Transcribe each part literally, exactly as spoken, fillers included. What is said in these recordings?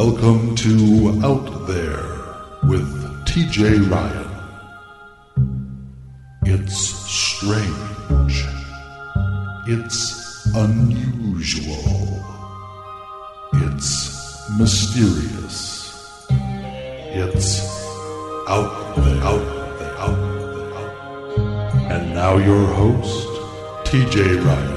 Welcome to Out There with T J Ryan. It's strange. It's unusual. It's mysterious. It's out there, out there, out there, out there. And now your host, T J Ryan.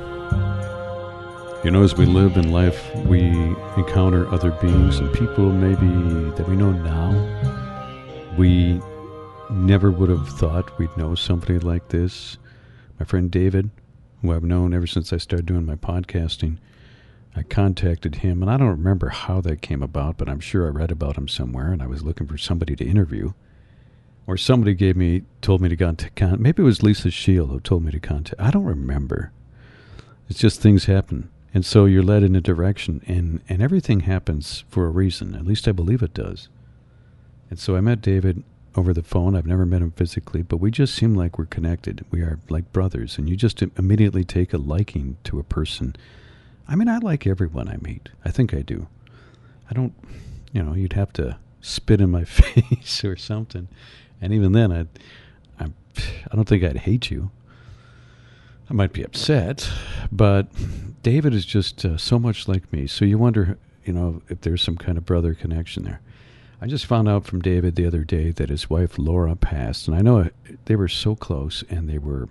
You know, as we live in life, we encounter other beings and people maybe that we know now. We never would have thought we'd know somebody like this. My friend David, who I've known ever since I started doing my podcasting, I contacted him, and I don't remember how that came about, but I'm sure I read about him somewhere, and I was looking for somebody to interview. Or somebody gave me, told me to contact, maybe it was Lisa Shield who told me to contact. I don't remember. It's just things happen. And so you're led in a direction, and, and everything happens for a reason. At least I believe it does. And so I met David over the phone. I've never met him physically, but we just seem like we're connected. We are like brothers, and you just immediately take a liking to a person. I mean, I like everyone I meet. I think I do. I don't, you know, you'd have to spit in my face or something. And even then, I'd, I I don't think I'd hate you. I might be upset, but David is just uh, so much like me. So you wonder, you know, if there's some kind of brother connection there. I just found out from David the other day that his wife Laura passed, and I know they were so close, and they were,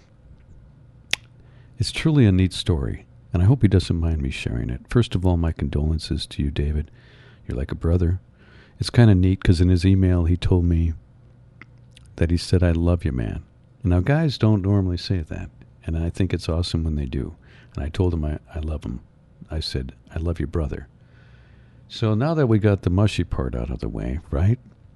it's truly a neat story, and I hope he doesn't mind me sharing it. First of all, my condolences to you, David. You're like a brother. It's kind of neat because in his email he told me that he said, "I love you, man." Now, guys don't normally say that. And I think it's awesome when they do. And I told him I, I love him. I said, "I love your brother." So now that we got the mushy part out of the way, right?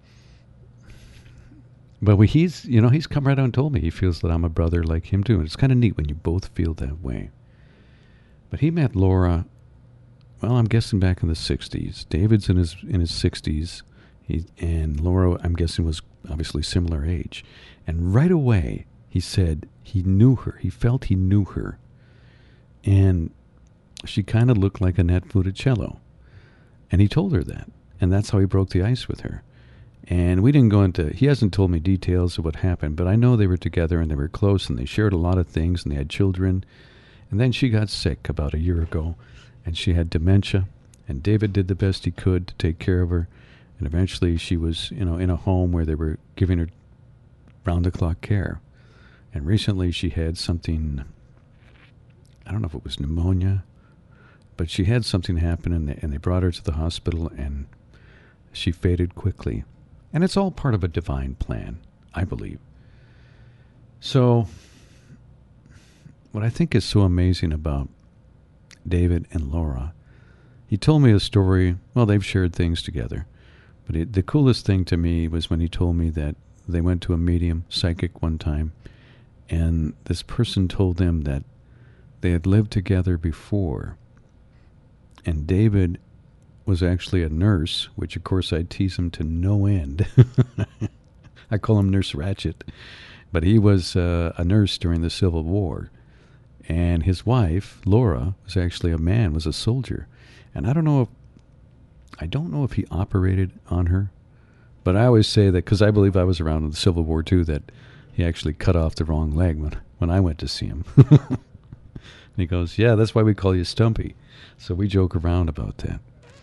But we, he's, you know, he's come right out and told me he feels that I'm a brother like him too. And it's kind of neat when you both feel that way. But he met Laura, well, I'm guessing back in the sixties. David's in his in his sixties. He, and Laura, I'm guessing, was obviously similar age. And right away, he said he knew her. He felt he knew her. And she kind of looked like Annette Funicello. And he told her that. And that's how he broke the ice with her. And we didn't go into, he hasn't told me details of what happened, but I know they were together and they were close and they shared a lot of things and they had children. And then she got sick about a year ago and she had dementia. And David did the best he could to take care of her. And eventually she was, you know, in a home where they were giving her round-the-clock care. And recently she had something, I don't know if it was pneumonia, but she had something happen and they, and they brought her to the hospital and she faded quickly. And it's all part of a divine plan, I believe. So what I think is so amazing about David and Laura, he told me a story, well, they've shared things together, but it, the coolest thing to me was when he told me that they went to a medium, psychic one time, and this person told them that they had lived together before. And David was actually a nurse, which of course I tease him to no end. I call him Nurse Ratchet. But he was uh, a nurse during the Civil War. And his wife, Laura, was actually a man, was a soldier. And I don't know if, I don't know if he operated on her. But I always say that, because I believe I was around in the Civil War too, that he actually cut off the wrong leg when, when I went to see him. And he goes, "Yeah, that's why we call you Stumpy." So we joke around about that.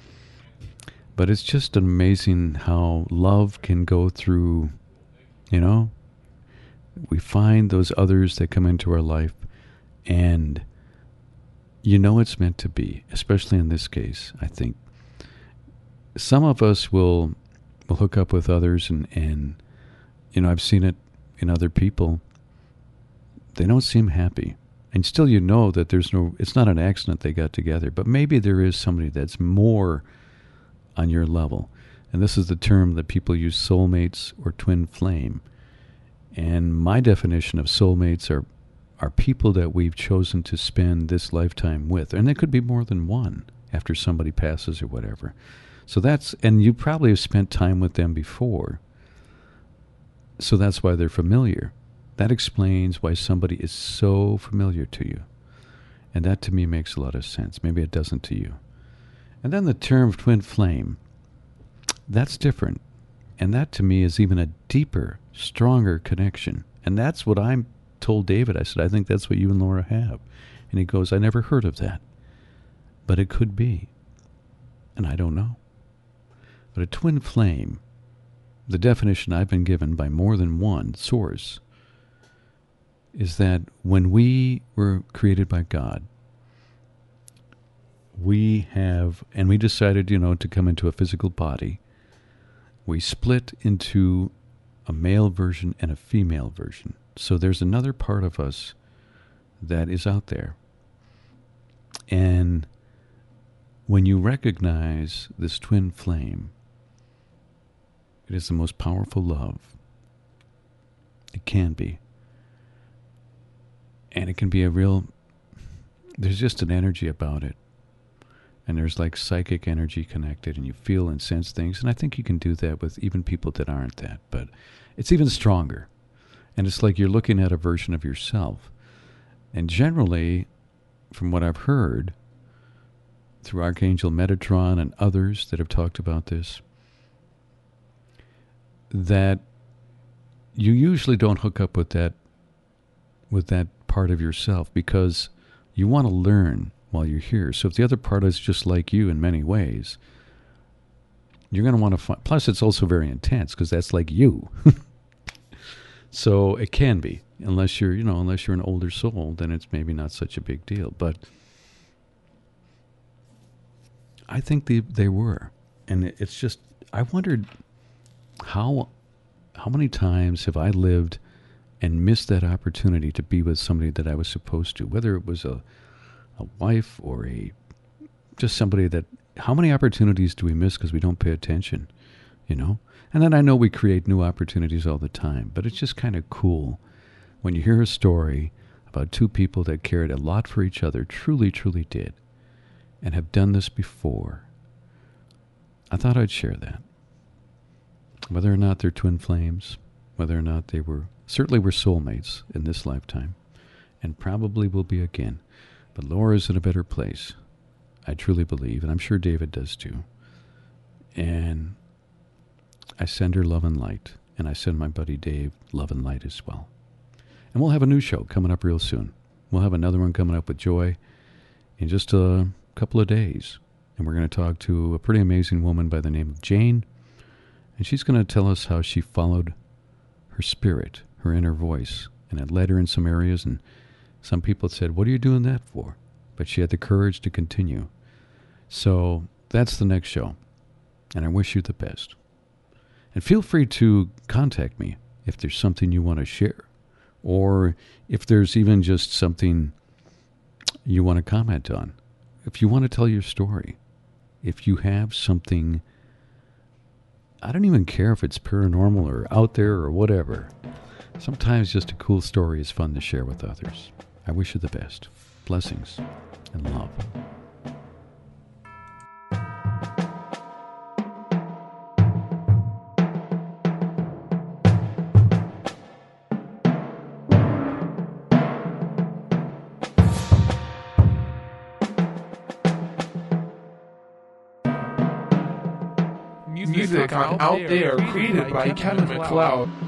But it's just amazing how love can go through, you know, we find those others that come into our life and you know it's meant to be, especially in this case, I think. Some of us will will hook up with others and, and you know, I've seen it in other people. They don't seem happy. And still you know that there's no, it's not an accident they got together, but maybe there is somebody that's more on your level. And this is the term that people use, soulmates or twin flame. And my definition of soulmates are, are people that we've chosen to spend this lifetime with. And there could be more than one after somebody passes or whatever. So that's, and you probably have spent time with them before. So that's why they're familiar. That explains why somebody is so familiar to you. And that to me makes a lot of sense. Maybe it doesn't to you. And then the term twin flame, that's different. And that to me is even a deeper, stronger connection. And that's what I told David. I said, I think that's what you and Laura have. And he goes, I never heard of that. But it could be. And I don't know. But a twin flame, the definition I've been given by more than one source, is that when we were created by God, we have, and we decided, you know, to come into a physical body, we split into a male version and a female version. So there's another part of us that is out there. And when you recognize this twin flame, it is the most powerful love. It can be. And it can be a real, there's just an energy about it. And there's like psychic energy connected, and you feel and sense things. And I think you can do that with even people that aren't that. But it's even stronger. And it's like you're looking at a version of yourself. And generally, from what I've heard, through Archangel Metatron and others that have talked about this, that you usually don't hook up with that with that part of yourself because you want to learn while you're here. So if the other part is just like you in many ways, you're going to want to find... Plus, it's also very intense because that's like you. So it can be. Unless you're, you know, unless you're an older soul, then it's maybe not such a big deal. But I think they, they were. And it's just... I wondered how how many times have I lived and missed that opportunity to be with somebody that I was supposed to, whether it was a a wife or a just somebody that, how many opportunities do we miss because we don't pay attention, you know? And then I know we create new opportunities all the time, but it's just kind of cool when you hear a story about two people that cared a lot for each other, truly, truly did, and have done this before. I thought I'd share that. Whether or not they're twin flames, whether or not they were, certainly were soulmates in this lifetime, and probably will be again. But Laura's in a better place, I truly believe, and I'm sure David does too. And I send her love and light, and I send my buddy Dave love and light as well. And we'll have a new show coming up real soon. We'll have another one coming up with Joy in just a couple of days. And we're going to talk to a pretty amazing woman by the name of Jane. And she's going to tell us how she followed her spirit, her inner voice, and it led her in some areas. And some people said, what are you doing that for? But she had the courage to continue. So that's the next show. And I wish you the best. And feel free to contact me if there's something you want to share. Or if there's even just something you want to comment on. If you want to tell your story. If you have something, I don't even care if it's paranormal or out there or whatever. Sometimes just a cool story is fun to share with others. I wish you the best. Blessings and love. Music on Out There created by Kevin MacLeod.